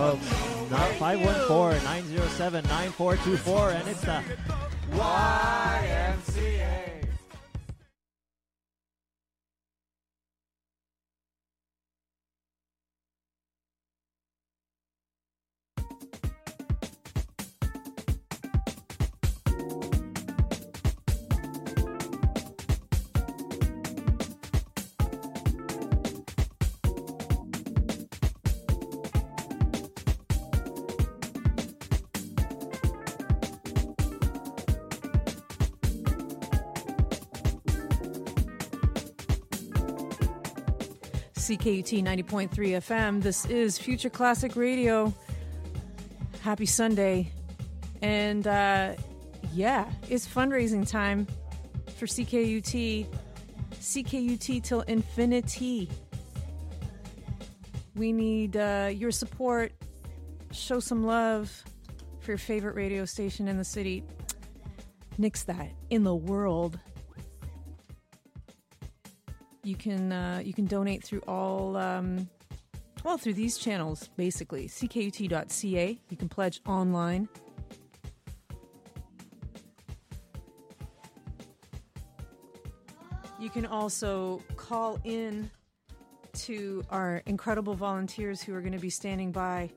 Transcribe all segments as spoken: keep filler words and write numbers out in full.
of five one four, nine zero seven, nine four two four, and it's the Y M C A. C K U T ninety point three F M. This is Future Classic Radio. Happy Sunday. And uh, yeah, it's fundraising time for C K U T. C K U T till infinity. We need uh, your support. Show some love for your favorite radio station in the city. Nix that. In the world. You can uh, you can donate through all um, well through these channels basically. C K U T dot C A. You can pledge online. You can also call in to our incredible volunteers who are going to be standing by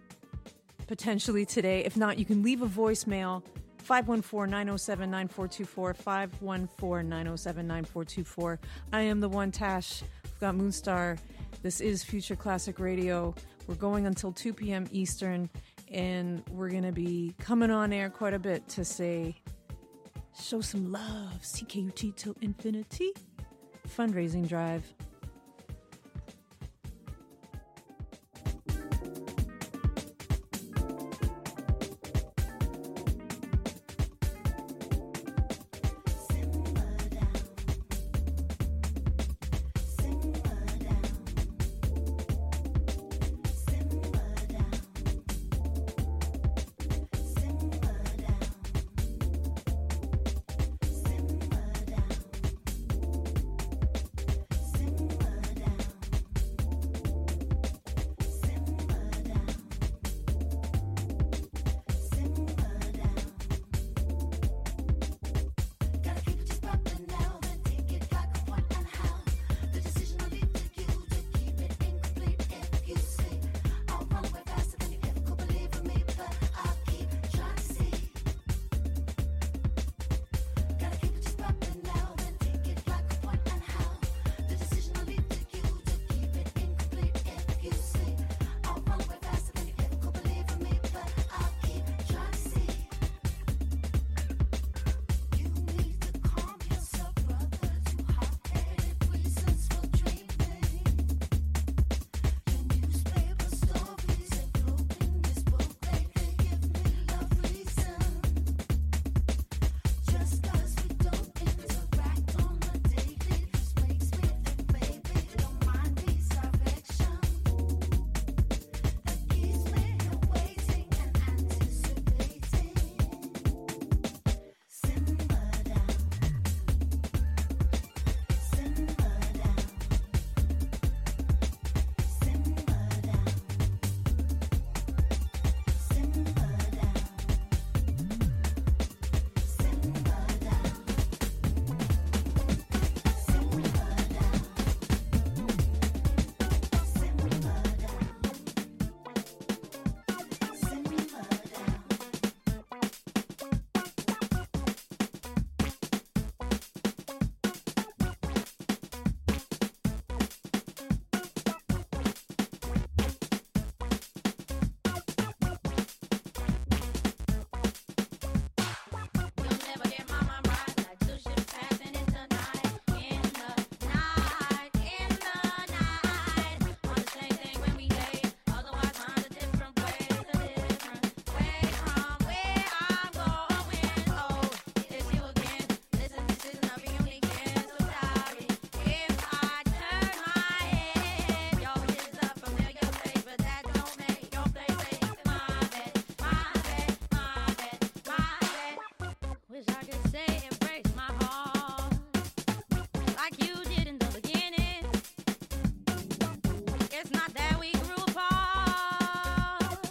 potentially today. If not, you can leave a voicemail. five one four, nine oh seven, nine four two four, five one four, nine oh seven, nine four two four. I am the one, Tash. We've got Moonstar. This is Future Classic Radio. We're going until two p.m. Eastern, and we're going to be coming on air quite a bit to say, show some love, C K U T till infinity. Fundraising drive. It's not that we grew apart.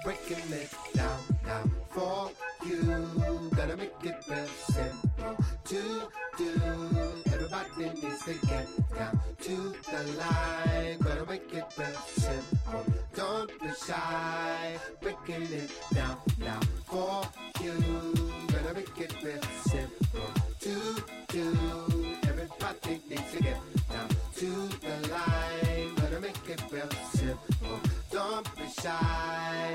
breaking it down, down for you. Gonna make it real simple to do. Everybody needs to get down to the line. Gonna make it real simple. Don't be shy. Breaking it down, down for you. Gonna make it real simple to do. Everybody needs to get down to the line. Gonna make it real simple. Don't be shy.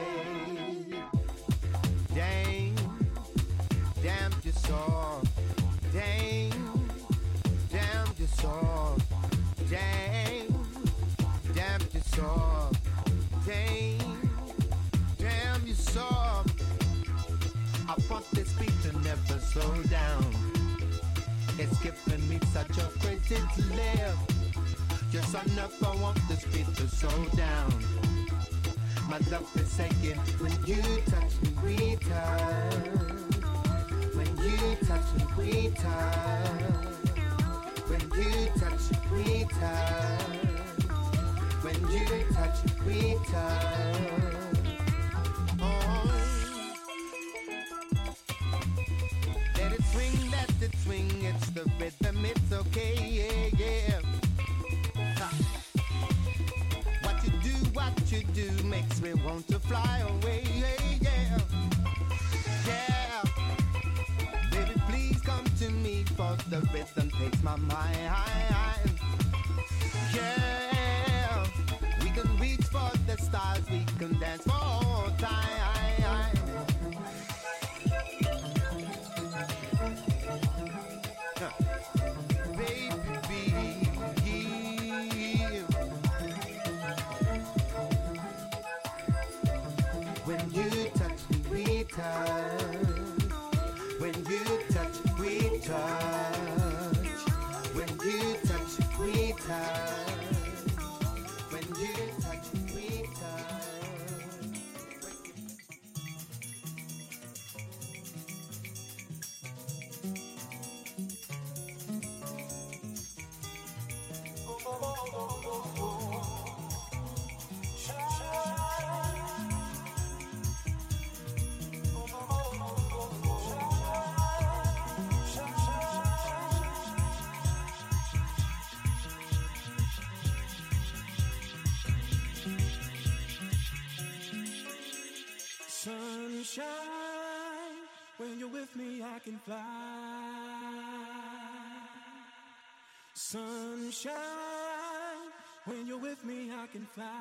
Dang, damn you so. Dang, damn you so. Dang, damn you so. Dang, damn you so. I want this beat to never slow down. It's giving me such a crazy to live. Yes, I never want this beat to slow down. My love is saying, when you touch me, we touch. When you touch me, we touch. When you touch me, we touch. When you touch me, we touch. Oh. Let it swing, let it swing. It's the rhythm, it's okay, yeah, yeah. Ha. What you do, what you do makes me want to fly away, yeah, yeah. Yeah. Baby, please come to me, for the rhythm takes my mind. Yeah. We can reach for the stars, we can dance for all time. When you touch me, we touch. When you touch, we touch. When you touch, we touch. When you touch, we touch. Sunshine, when you're with me, I can fly. Sunshine, when you're with me, I can fly.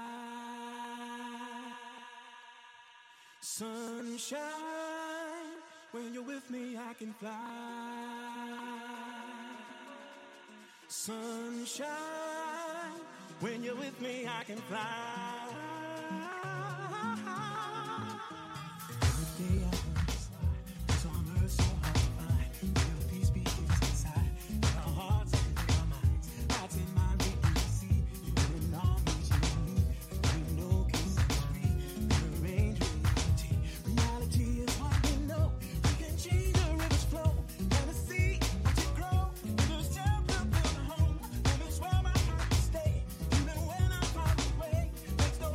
Sunshine, when you're with me, I can fly. Sunshine, when you're with me, I can fly. Day I was it's on earth so hard to find. Feel peace begins inside. In our hearts and in our minds. Hearts and minds we can see. You're in all means you need. You know can set us free. Rearrange reality. Reality is what we know. We can change the river's flow. Wanna see what you grow. Just help to build a home. Home is where my heart will stay. Even when I'm far away. Makes no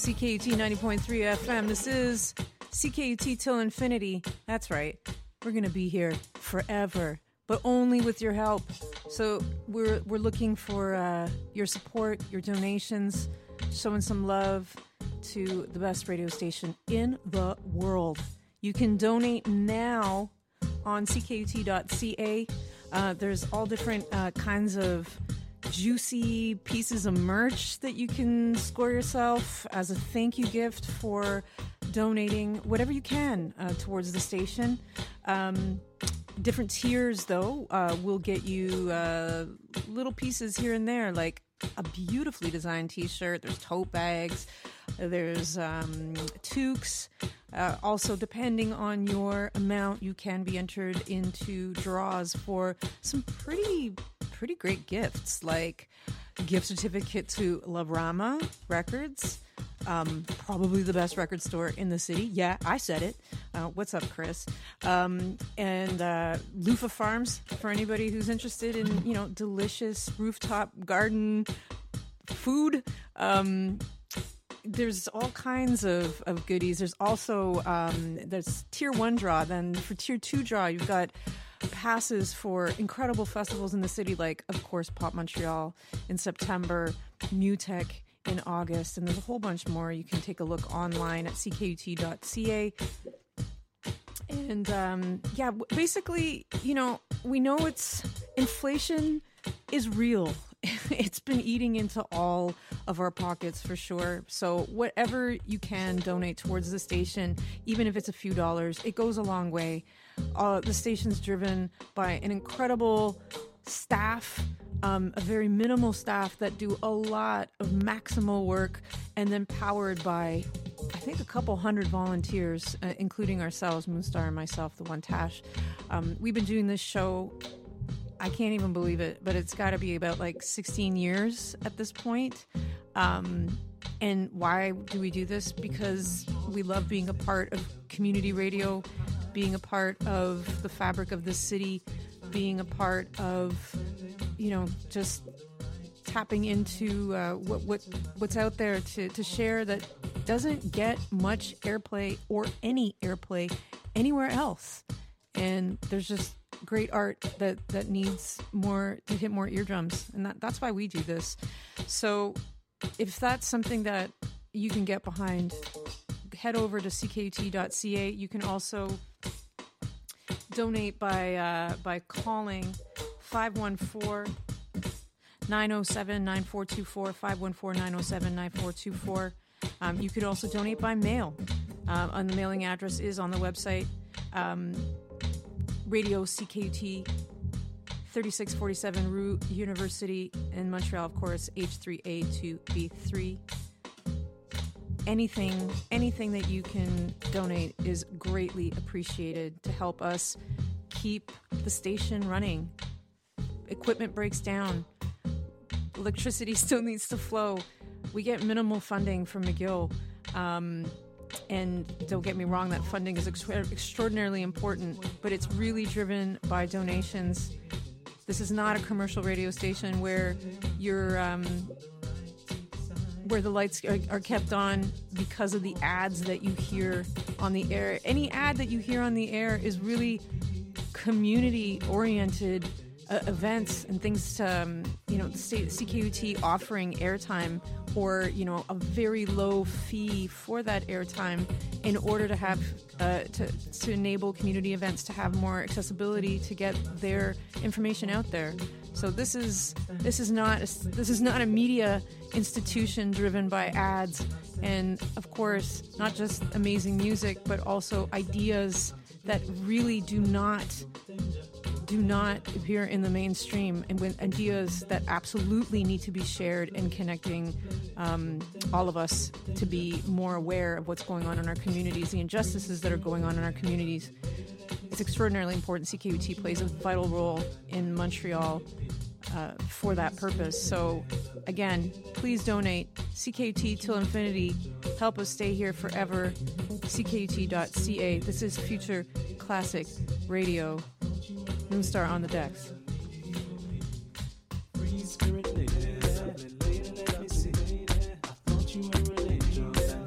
C K U T ninety point three F M. This is C K U T Till Infinity. That's right. We're going to be here forever, but only with your help. So we're we're looking for uh, your support, your donations, showing some love to the best radio station in the world. You can donate now on C K U T dot C A. Uh, there's all different uh, kinds of juicy pieces of merch that you can score yourself as a thank you gift for donating whatever you can uh, towards the station. Um, different tiers, though, uh, will get you uh, little pieces here and there, like a beautifully designed t-shirt. There's tote bags. There's um, toques. Uh, also, depending on your amount, you can be entered into draws for some pretty pretty great gifts, like a gift certificate to La Rama Records, um, probably the best record store in the city. Yeah, I said it. Uh, what's up, Chris? Um, and uh, Lufa Farms, for anybody who's interested in, you know, delicious rooftop garden food. Um, there's all kinds of, of goodies. There's also, um, there's tier one draw. Then for tier two draw, you've got passes for incredible festivals in the city, like, of course, Pop Montreal in September, Mutech in August, and there's a whole bunch more. You can take a look online at C K U T dot C A. And, um, yeah, basically, you know, we know it's inflation is real. It's been eating into all of our pockets for sure. So whatever you can donate towards the station, even if it's a few dollars, it goes a long way. Uh, the station's driven by an incredible staff, um, a very minimal staff that do a lot of maximal work, and then powered by, I think, a couple hundred volunteers, uh, including ourselves, Moonstar and myself, the One Tash. Um, we've been doing this show, I can't even believe it, but it's got to be about like sixteen years at this point. Um, and why do we do this? Because we love being a part of community radio, being a part of the fabric of the city, being a part of, you know, just tapping into uh, what what what's out there to, to share that doesn't get much airplay or any airplay anywhere else. And there's just great art that, that needs more to hit more eardrums. And that, that's why we do this. So if that's something that you can get behind, head over to C K U T dot C A. You can also donate by uh, by calling five one four, nine oh seven, nine four two four, five one four, nine oh seven, nine four two four. Um, you could also donate by mail. Uh, and the mailing address is on the website. Um, Radio C K U T, thirty-six forty-seven Rue University in Montreal, of course, H three A two B three. Anything, anything that you can donate is greatly appreciated to help us keep the station running. Equipment breaks down. Electricity still needs to flow. We get minimal funding from McGill. Um, And don't get me wrong, that funding is ex- extraordinarily important, but it's really driven by donations. This is not a commercial radio station where you're, um, where the lights are, are kept on because of the ads that you hear on the air. Any ad that you hear on the air is really community-oriented uh, events and things to, um, you know, the state, C K U T offering airtime or, you know, a very low fee for that airtime in order to have, uh, to, to enable community events to have more accessibility to get their information out there. So this is, this is not, a, this is not a media institution driven by ads and, of course, not just amazing music, but also ideas that really do not do not appear in the mainstream, and with ideas that absolutely need to be shared and connecting um, all of us to be more aware of what's going on in our communities, the injustices that are going on in our communities. It's extraordinarily important. C K U T plays a vital role in Montreal uh, for that purpose. So, again, please donate. C K U T till infinity. Help us stay here forever. C K U T dot C A. This is Future Classic Radio. Moonstar on the decks. Free spirit lady, lady, let me see. I thought you were an angel.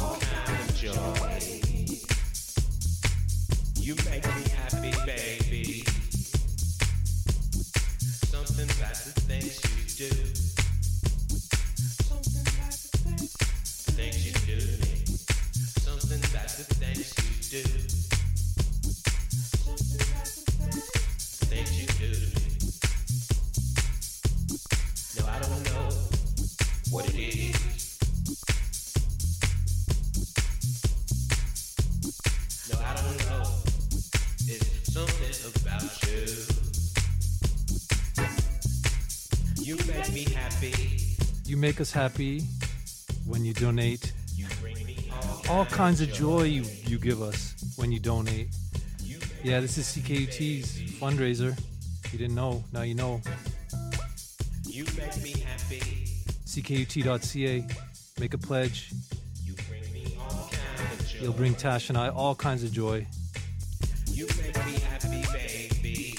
all kind of joy. You make me happy, baby. Something about the things you do. Something about the things, the things you do to me. Something about the things you do. Something about the things, the things you do to me. No, I don't know what it is. No, I don't know. It's something about you. You make me happy. You make us happy when you donate. You bring me all, All kinds of joy you, you give us when you donate. Yeah, this is C K U T's fundraiser. You didn't know, now you know. You make me happy. C K U T dot C A. Make a pledge. You bring me all kind of joy. You'll bring Tash and I all kinds of joy. You make me happy, baby.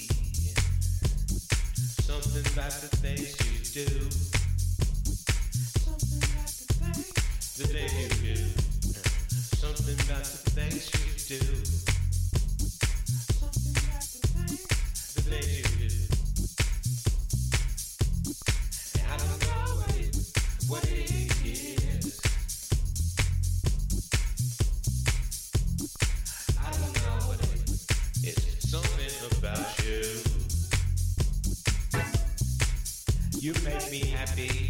Something about the things you do. Something about the things, the things you do. Something about the things you do. Something about the things, the things you do. And I don't know what it, what it is. I don't know what it is. It's something about you. You make me happy.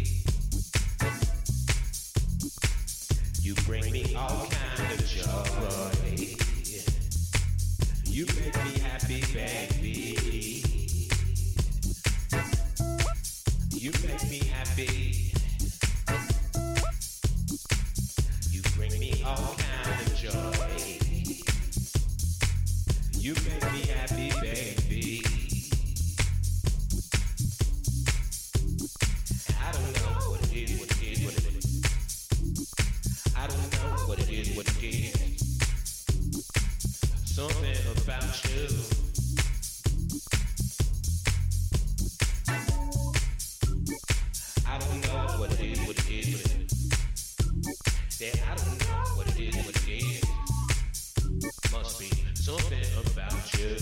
You bring me all kind of joy. You make me happy, baby. You make me happy. You bring me all kind of joy. You make me happy, baby. I don't know what it is, what it is, what it is. I don't know what it is, what it is. Something about you. I don't know what it is, what it is, what it is. Yeah, I don't know what it is, what it is. Must be something about you.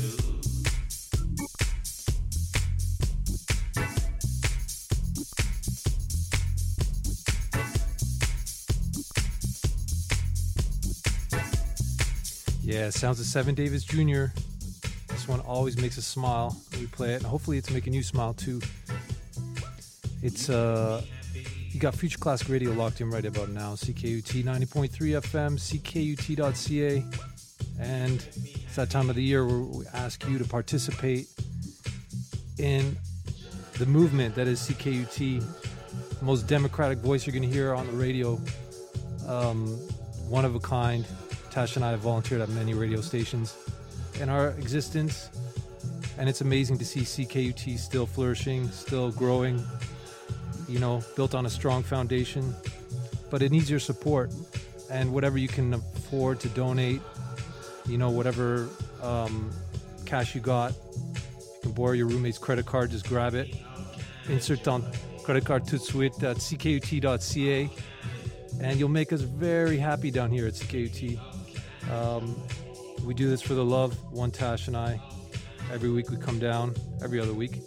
Yeah, sounds of Seven Davis Junior This one always makes us smile when we play it, and hopefully it's making you smile too. It's uh, you got Future Classic Radio locked in right about now. C K U T ninety point three F M, C K U T dot C A, and it's that time of the year where we ask you to participate in the movement that is C K U T, the most democratic voice you're going to hear on the radio. Um, one of a kind. Tash and I have volunteered at many radio stations in our existence, and it's amazing to see C K U T still flourishing, still growing, you know, built on a strong foundation. But it needs your support, and whatever you can afford to donate, you know, whatever um, cash you got, you can borrow your roommate's credit card, just grab it, insert ton credit card tout de suite at C K U T dot C A, and you'll make us very happy down here at C K U T. Um, we do this for the love, one Tash and I. Every week we come down, every other week.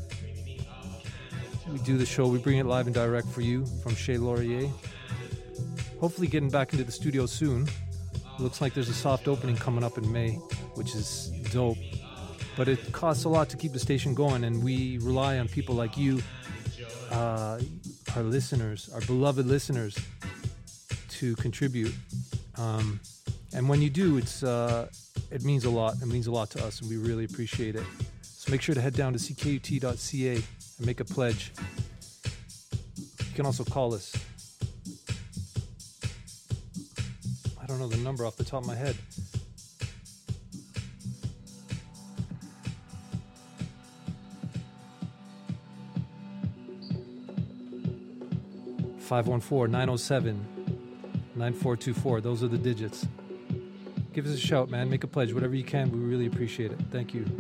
We do the show, we bring it live and direct for you from Chez Laurier. Hopefully getting back into the studio soon. It looks like there's a soft opening coming up in May, which is dope. But it costs a lot to keep the station going, and we rely on people like you, uh, our listeners, our beloved listeners, to contribute. Um, And when you do, it's uh, it means a lot. It means a lot to us, and we really appreciate it. So make sure to head down to C K U T dot C A and make a pledge. You can also call us. I don't know the number off the top of my head. five one four, nine oh seven, nine four two four. Those are the digits. Give us a shout, man. Make a pledge. Whatever you can. We really appreciate it. Thank you.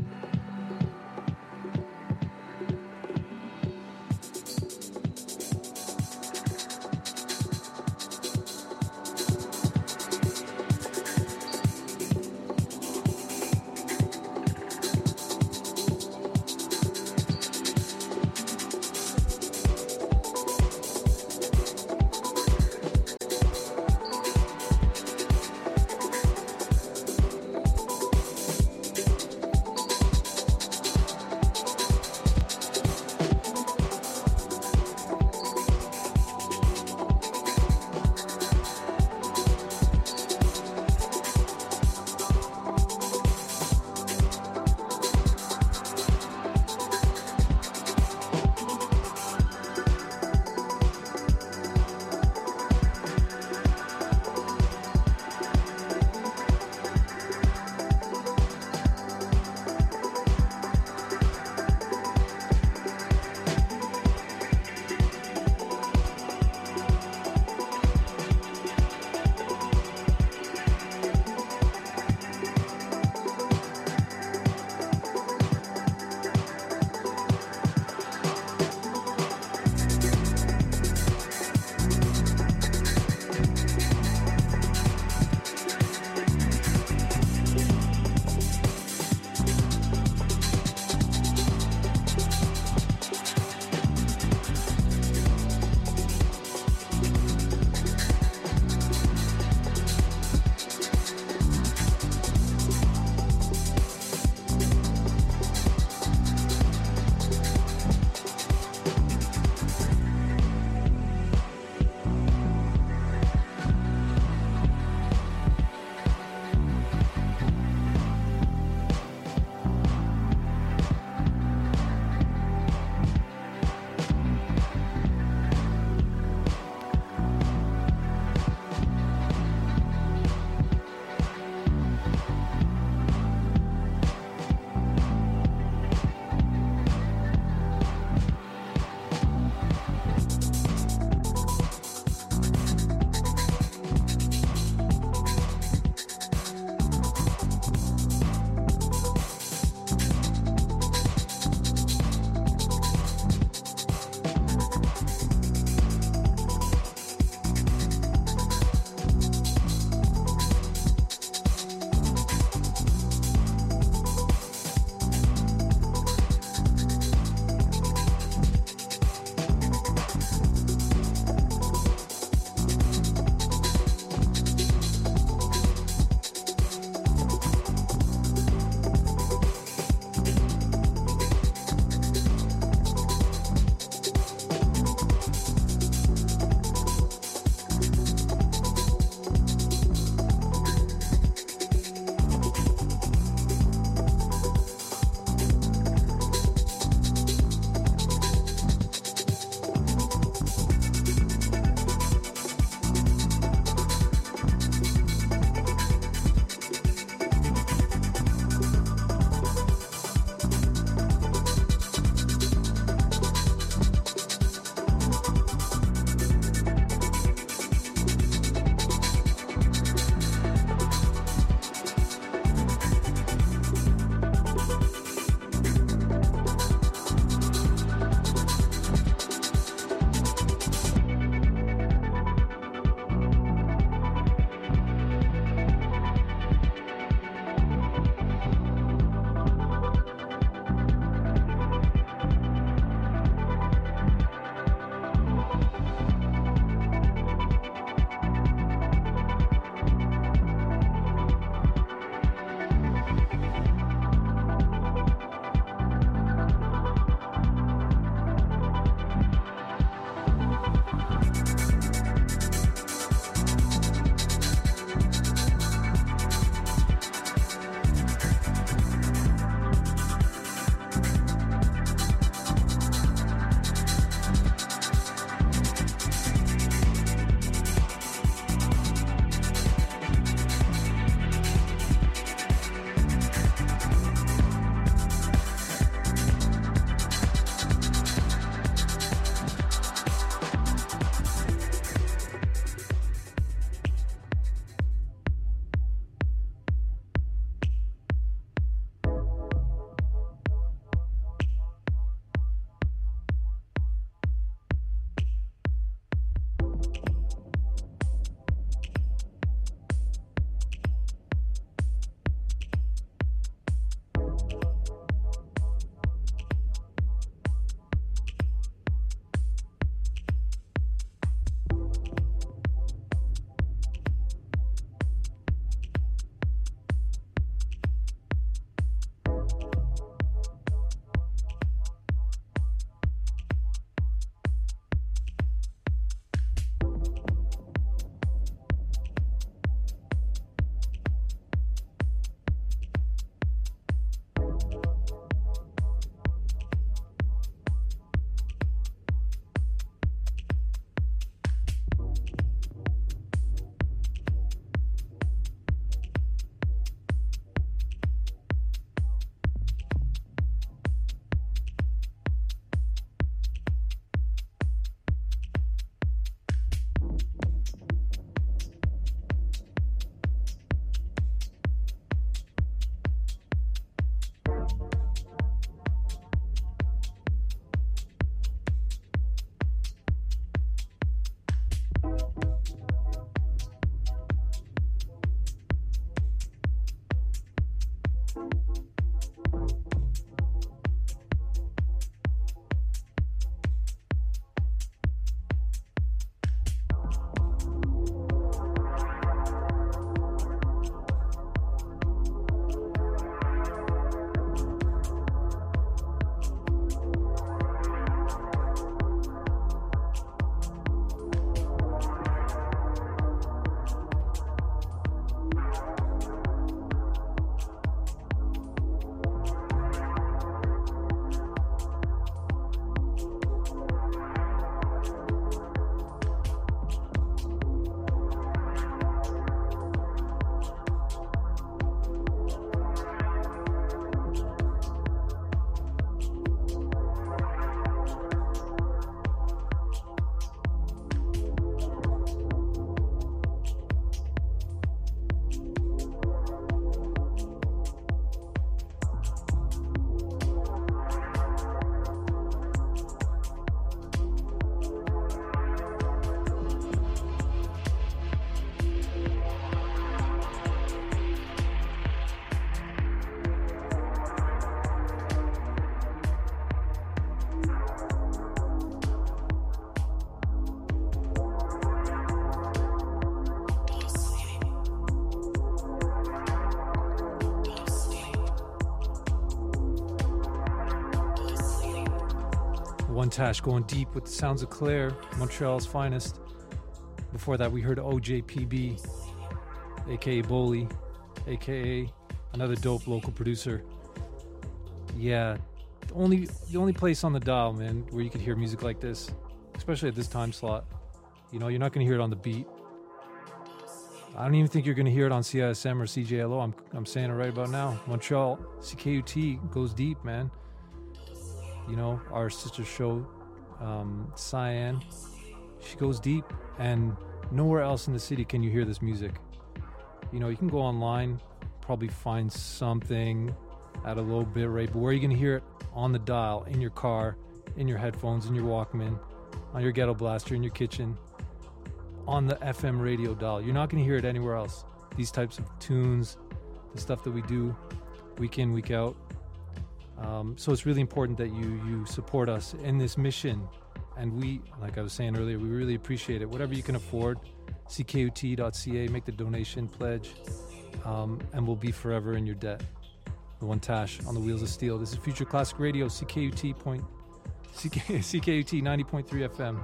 One Tash going deep with the sounds of Claire, Montreal's finest. Before that, we heard O J P B, aka Boley, aka another dope local producer. Yeah, the only the only place on the dial, man, where you could hear music like this, especially at this time slot. You know, you're not going to hear it on the beat. I don't even think you're going to hear it on C I S M or C J L O. I'm I'm saying it right about now. Montreal, C K U T goes deep, man. You know, our sister show, um, Cyan, she goes deep, and nowhere else in the city can you hear this music. You know, you can go online, probably find something at a low bit rate, but where are you going to hear it? On the dial, in your car, in your headphones, in your Walkman, on your ghetto blaster, in your kitchen, on the F M radio dial. You're not going to hear it anywhere else. These types of tunes, the stuff that we do week in, week out. Um, so it's really important that you you support us in this mission. And we, like I was saying earlier, we really appreciate it. Whatever you can afford, C K U T dot C A, make the donation pledge, um, and we'll be forever in your debt. The One Tash on the Wheels of Steel. This is Future Classic Radio, C K U T point, C K, C K U T ninety point three F M.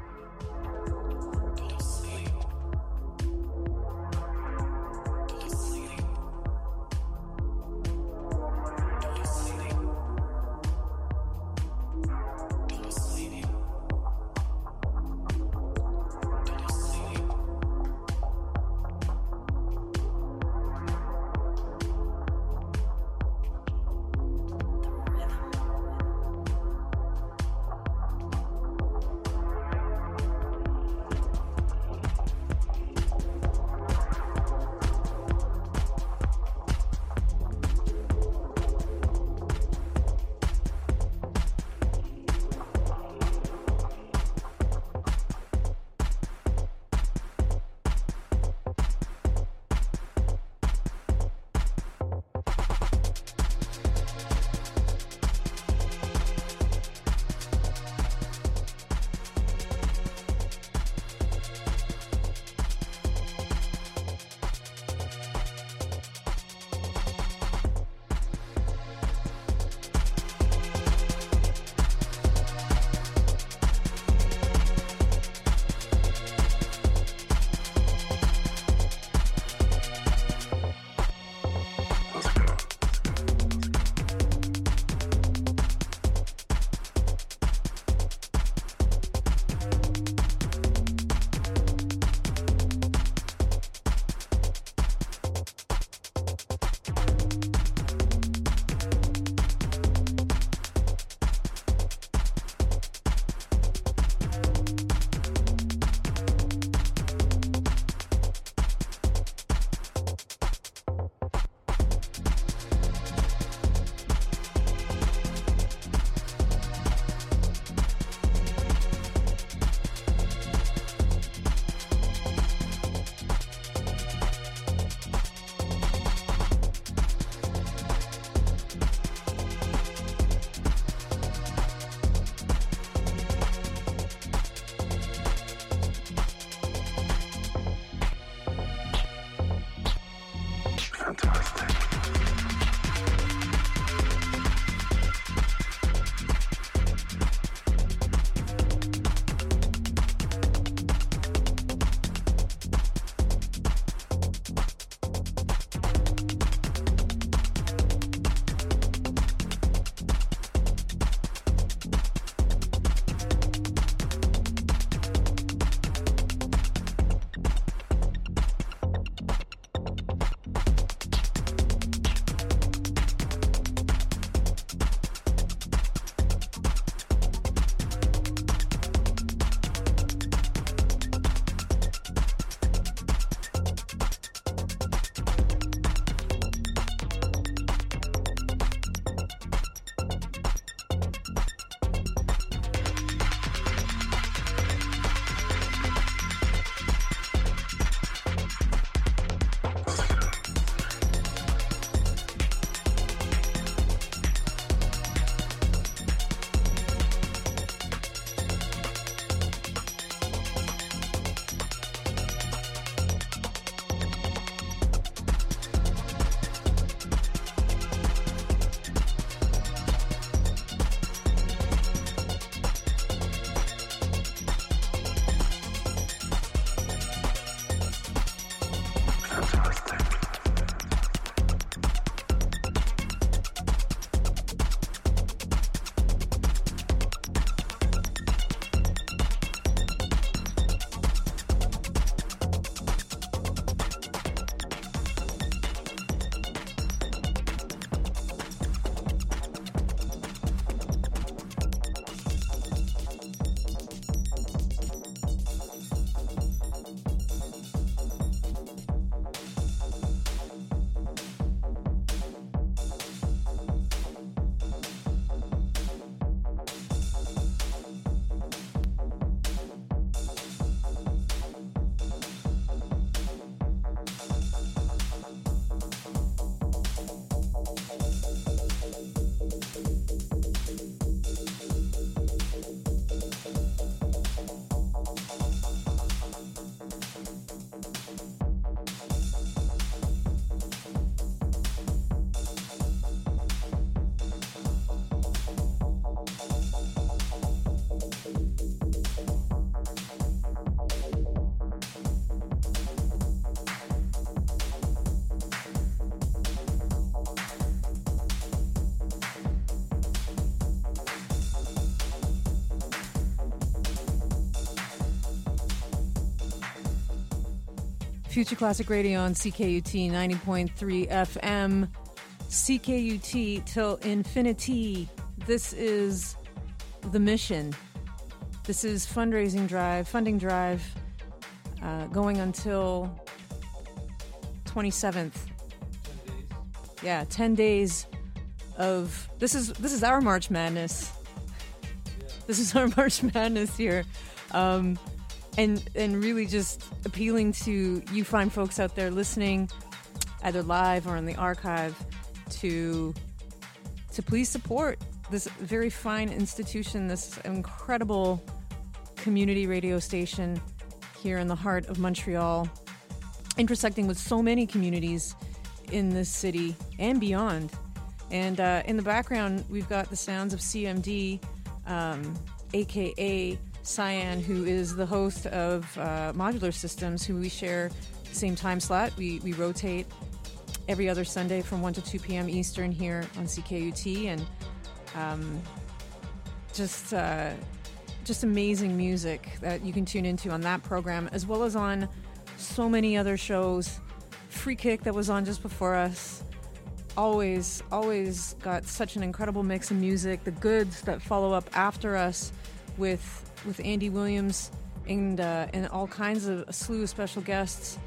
Future Classic Radio on C K U T ninety point three F M. C K U T till infinity. This is the mission. This is fundraising drive, funding drive, uh, going until twenty-seventh. Yeah, ten days of this is this is our March Madness. This is our March Madness here, um, and and really just appealing to you fine folks out there listening, either live or in the archive, to to please support this very fine institution, this incredible community radio station here in the heart of Montreal, intersecting with so many communities in this city and beyond. And uh, in the background, we've got the sounds of C M D, um, aka Cyan, who is the host of uh, Modular Systems, who we share the same time slot. We, we rotate every other Sunday from one to two p.m. Eastern here on C K U T, and um, just uh, just amazing music that you can tune into on that program, as well as on so many other shows. Free Kick that was on just before us. Always, always got such an incredible mix of music. The Goods that follow up after us with with Andy Williams and uh, and all kinds of a slew of special guests.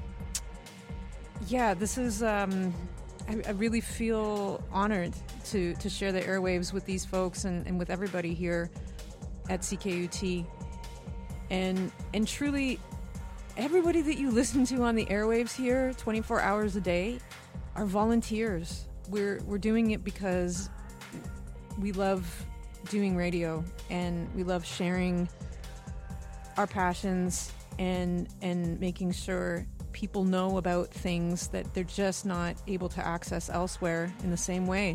Yeah, this is. Um, I, I really feel honored to to share the airwaves with these folks and, and with everybody here at C K U T, and and truly, everybody that you listen to on the airwaves here, twenty-four hours a day, are volunteers. We're we're doing it because we love doing radio and we love sharing our passions and and making sure people know about things that they're just not able to access elsewhere in the same way.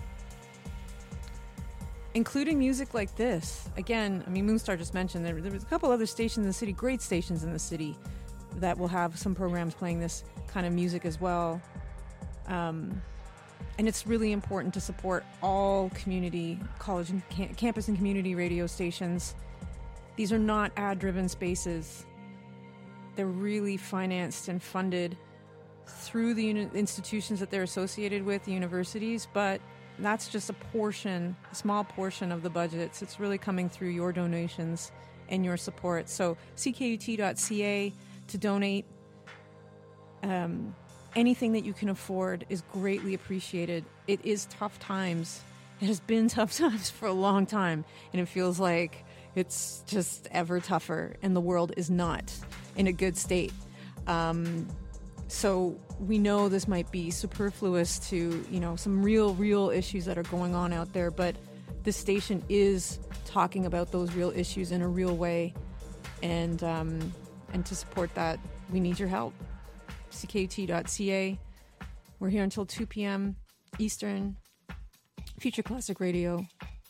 Including music like this. Again, I mean, Moonstar just mentioned there, there was a couple other stations in the city, great stations in the city, that will have some programs playing this kind of music as well. Um, and it's really important to support all community, college and cam- campus and community radio stations. These are not ad-driven spaces. They're really financed and funded through the uni- institutions that they're associated with, the universities, but that's just a portion, a small portion of the budgets. It's really coming through your donations and your support. So C K U T dot C A to donate. Um, anything that you can afford is greatly appreciated. It is tough times. It has been tough times for a long time, and it feels like it's just ever tougher, and the world is not in a good state. Um, so we know this might be superfluous to, you know, some real, real issues that are going on out there, but this station is talking about those real issues in a real way, and um, and to support that, we need your help. C K U T dot C A. We're here until two p.m. Eastern. Future Classic Radio.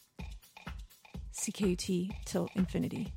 C K U T till infinity.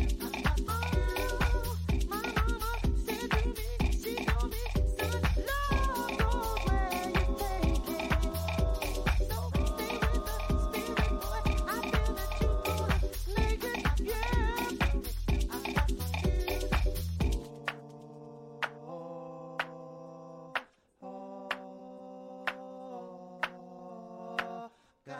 She told me, she told me, son, love.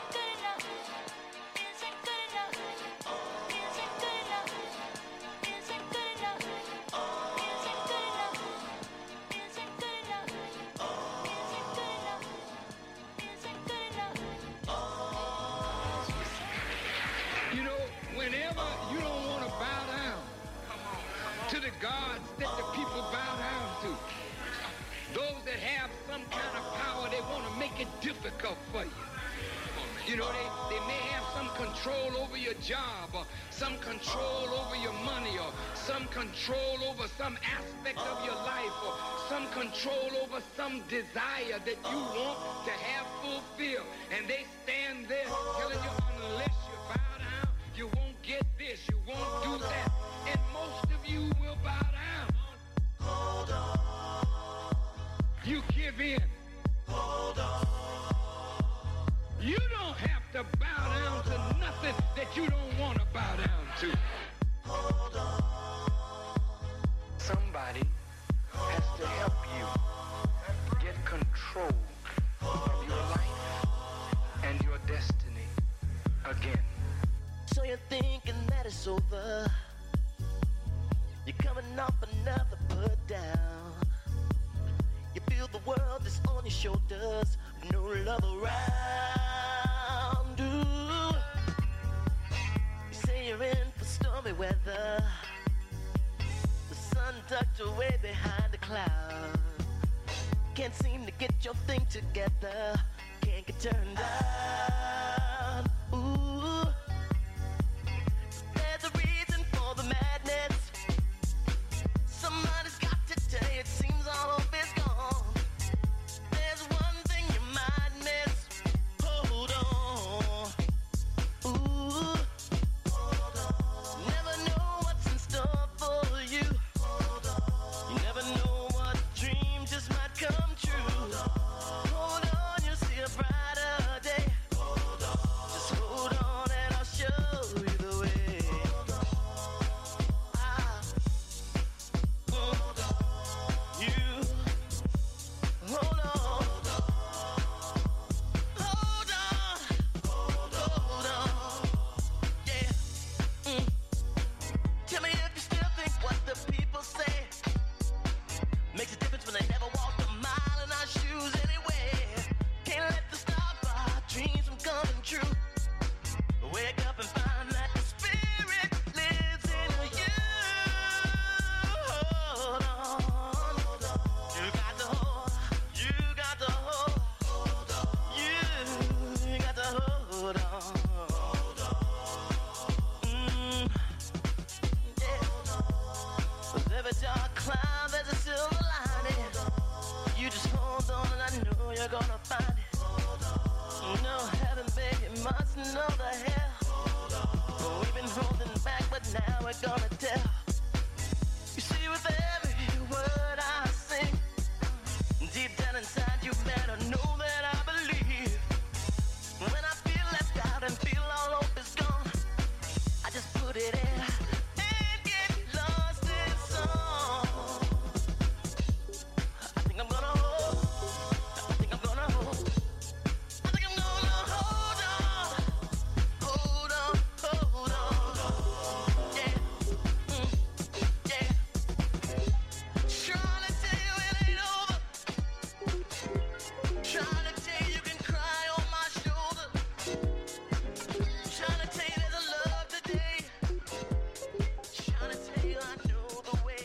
You know, whenever you don't want to bow down to the gods that the people bow down to, those that have some kind of power, they want to make it difficult for you. You know, they, they may have some control over your job or some control over your money or some control over some aspect of your life or some control over some desire that you want to have fulfilled. And they stand there telling you, unless you bow down, you won't get this, you won't do that. And most of you will bow down. Hold on. You give in. Hold on. You don't have to bow down to nothing that you don't want to bow down to. Hold on. Somebody has to help you get control of your life and your destiny again. So you're thinking that it's over. You're coming off another put down. You feel the world is on your shoulders, no love around. Ooh. You say you're in for stormy weather. The sun tucked away behind the cloud. Can't seem to get your thing together. Can't get turned down. Ooh. There's a reason for the madness. Somebody's got to tell you it seems all hope is gone. There's one thing you might miss. Hold on. Ooh. Hold on. Never know what's in store for you. Hold on. You never know what dream just might come true. Hold on. Hold on, you'll see a brighter day. Hold on. Just hold on and I'll show you the way. Hold on. Ah. Hold on. You. Hold on. Hold on. Hold on. Yeah. Mm. Tell me if you still think what the people say makes a difference when they never walked a mile in our shoes anyway. Can't let the stop our dreams from coming true. Wake up and find that the spirit lives in you. Hold on. You got to hold. You got to hold. You got to hold on. Mm. Yeah. With every dark cloud, there's a silver lining. You just hold on, and I know you're gonna find it. No heaven, baby, must know the hell. Oh, we've been holding back, but now we're gonna tell. You see, with every word I sing, deep down inside, you better know that I believe. When I feel left out and feel all hope is gone, I just put it in and get lost in song. I think I'm gonna hold, I think I'm gonna hold, I think I'm gonna hold on, hold on, hold on, yeah, mm, yeah. Trying to tell you it ain't over, trying to tell you you can cry on my shoulder, trying to tell you there's a love today, trying to tell you I know the way.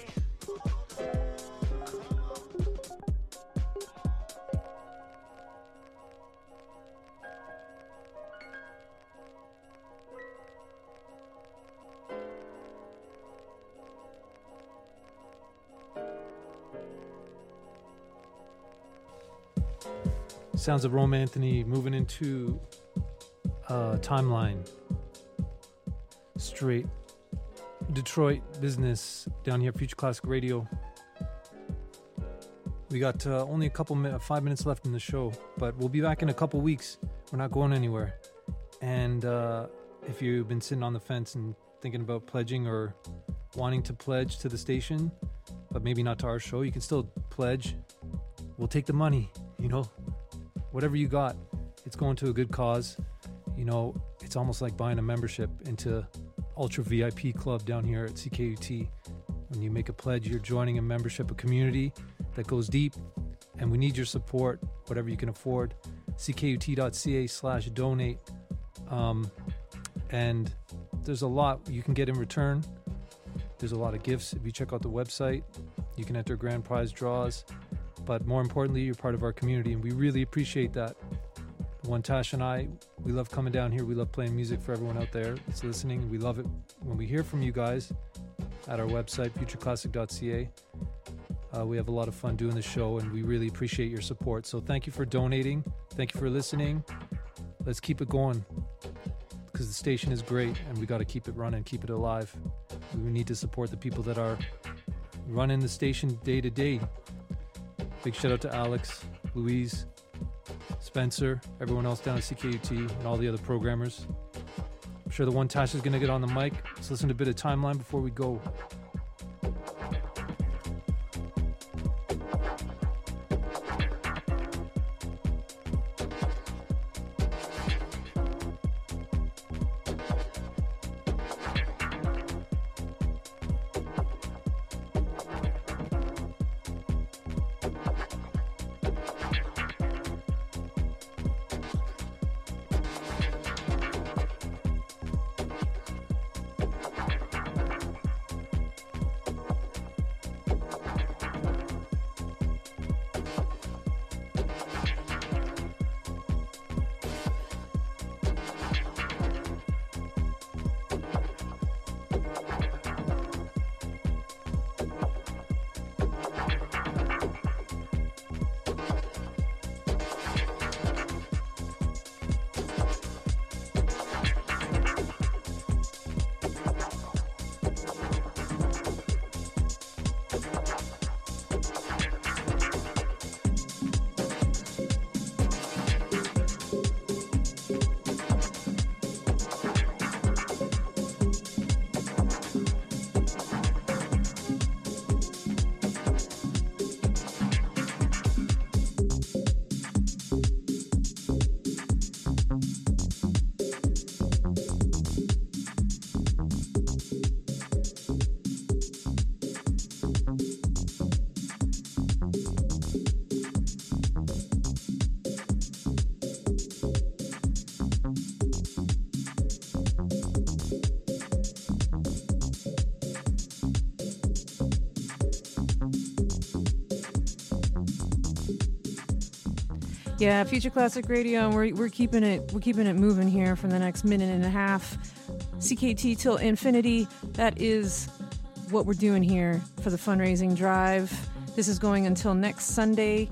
Sounds of Rome Anthony moving into uh, timeline. Straight Detroit business down here, Future Classic Radio. We got uh, only a couple minutes, five minutes left in the show, but we'll be back in a couple weeks. We're not going anywhere. And uh, if you've been sitting on the fence and thinking about pledging or wanting to pledge to the station, but maybe not to our show, you can still pledge. We'll take the money, you know. Whatever you got, it's going to a good cause. You know, it's almost like buying a membership into Ultra V I P Club down here at C K U T. When you make a pledge, you're joining a membership, a community that goes deep, and we need your support, whatever you can afford. C K U T dot C A slash donate. Um, and there's a lot you can get in return. There's a lot of gifts. If you check out the website, you can enter grand prize draws. But more importantly, you're part of our community, and we really appreciate that. One Tash and I, we love coming down here. We love playing music for everyone out there that's listening. We love it when we hear from you guys at our website, future classic dot C A. Uh, we have a lot of fun doing the show, and we really appreciate your support. So thank you for donating. Thank you for listening. Let's keep it going, because the station is great, and we got to keep it running, keep it alive. We need to support the people that are running the station day to day. Big shout out to Alex, Louise, Spencer, everyone else down at C K U T, and all the other programmers. I'm sure the one Tash is going to get on the mic. Let's listen to a bit of Timeline before we go. Yeah, Future Classic Radio, and we're we're keeping it we're keeping it moving here for the next minute and a half. C K T till infinity. That is what we're doing here for the fundraising drive. This is going until next Sunday.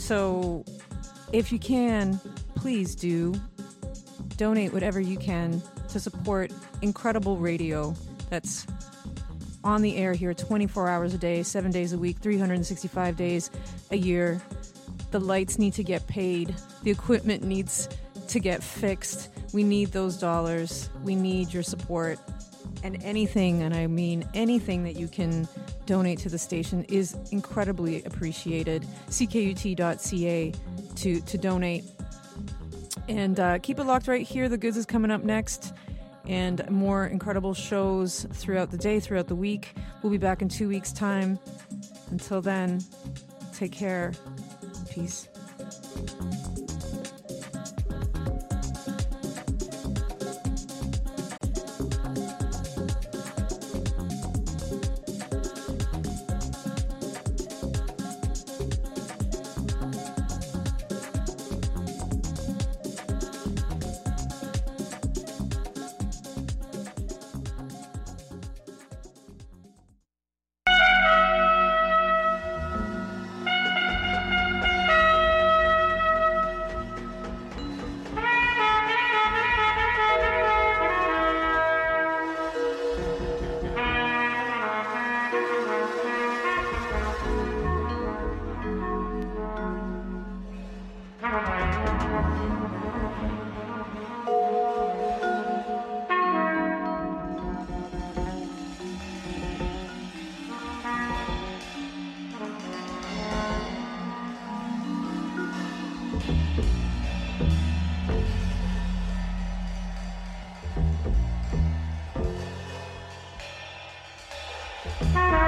So if you can, please do donate whatever you can to support incredible radio that's on the air here twenty-four hours a day, seven days a week, three hundred sixty-five days a year. The lights need to get paid. The equipment needs to get fixed. We need those dollars. We need your support. And anything, and I mean anything that you can donate to the station is incredibly appreciated. C K U T dot C A to, to donate. And uh, keep it locked right here. The Goods is coming up next. And more incredible shows throughout the day, throughout the week. We'll be back in two weeks' time. Until then, take care. Peace. Bye.